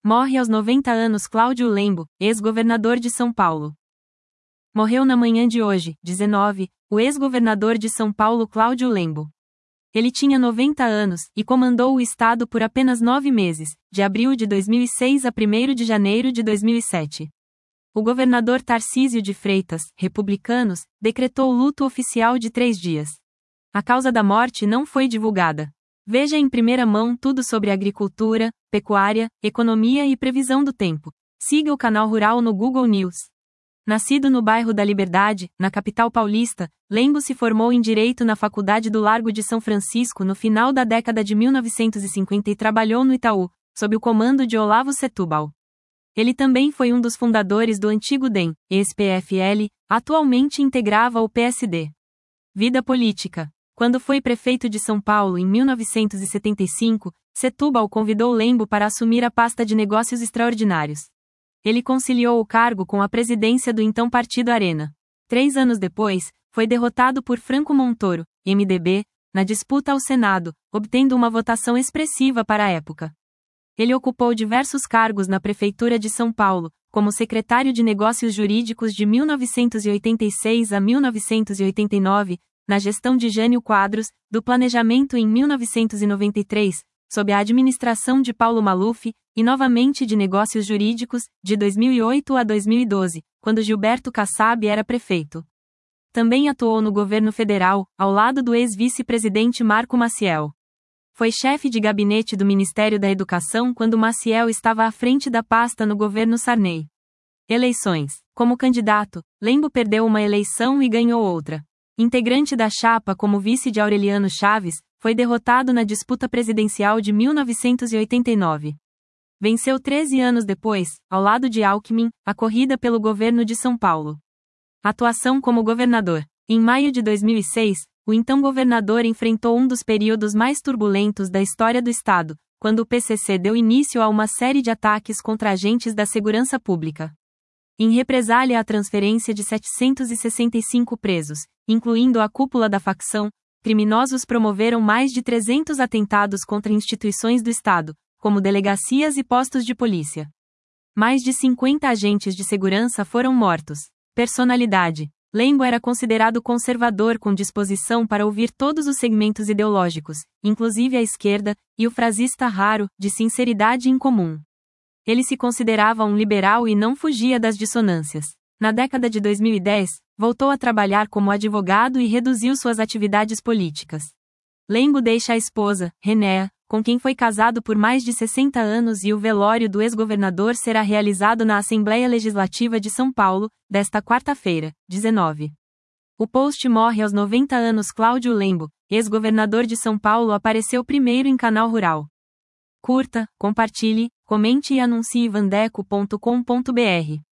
Morre aos 90 anos Cláudio Lembo, ex-governador de São Paulo. Morreu na manhã de hoje, 19, o ex-governador de São Paulo Cláudio Lembo. Ele tinha 90 anos e comandou o estado por apenas 9 meses, de abril de 2006 a 1º de janeiro de 2007. O governador Tarcísio de Freitas, republicanos, decretou luto oficial de 3 dias. A causa da morte não foi divulgada. Veja em primeira mão tudo sobre agricultura, pecuária, economia e previsão do tempo. Siga o canal Rural no Google News. Nascido no bairro da Liberdade, na capital paulista, Lembo se formou em Direito na Faculdade do Largo de São Francisco no final da década de 1950 e trabalhou no Itaú, sob o comando de Olavo Setúbal. Ele também foi um dos fundadores do antigo DEM, ex-PFL, atualmente integrava o PSD. Vida política. Quando foi prefeito de São Paulo em 1975, Setúbal convidou Lembo para assumir a pasta de Negócios Extraordinários. Ele conciliou o cargo com a presidência do então Partido Arena. 3 anos depois, foi derrotado por Franco Montoro, MDB, na disputa ao Senado, obtendo uma votação expressiva para a época. Ele ocupou diversos cargos na Prefeitura de São Paulo, como secretário de Negócios Jurídicos de 1986 a 1989, na gestão de Jânio Quadros, do Planejamento em 1993, sob a administração de Paulo Maluf, e novamente de Negócios Jurídicos, de 2008 a 2012, quando Gilberto Kassab era prefeito. Também atuou no governo federal, ao lado do ex-vice-presidente Marco Maciel. Foi chefe de gabinete do Ministério da Educação quando Maciel estava à frente da pasta no governo Sarney. Eleições. Como candidato, Lembo perdeu uma eleição e ganhou outra. Integrante da chapa como vice de Aureliano Chaves, foi derrotado na disputa presidencial de 1989. Venceu 13 anos depois, ao lado de Alckmin, a corrida pelo governo de São Paulo. Atuação como governador. Em maio de 2006, o então governador enfrentou um dos períodos mais turbulentos da história do estado, quando o PCC deu início a uma série de ataques contra agentes da segurança pública. Em represália à transferência de 765 presos, incluindo a cúpula da facção, criminosos promoveram mais de 300 atentados contra instituições do estado, como delegacias e postos de polícia. Mais de 50 agentes de segurança foram mortos. Personalidade. Lembo era considerado conservador com disposição para ouvir todos os segmentos ideológicos, inclusive a esquerda, e o frasista raro, de sinceridade incomum. Ele se considerava um liberal e não fugia das dissonâncias. Na década de 2010, voltou a trabalhar como advogado e reduziu suas atividades políticas. Lembo deixa a esposa, Renéa, com quem foi casado por mais de 60 anos, e o velório do ex-governador será realizado na Assembleia Legislativa de São Paulo, desta quarta-feira, 19. O post Morre aos 90 anos Cláudio Lembo, ex-governador de São Paulo, apareceu primeiro em Canal Rural. Curta, compartilhe, comente e anuncie vandeco.com.br.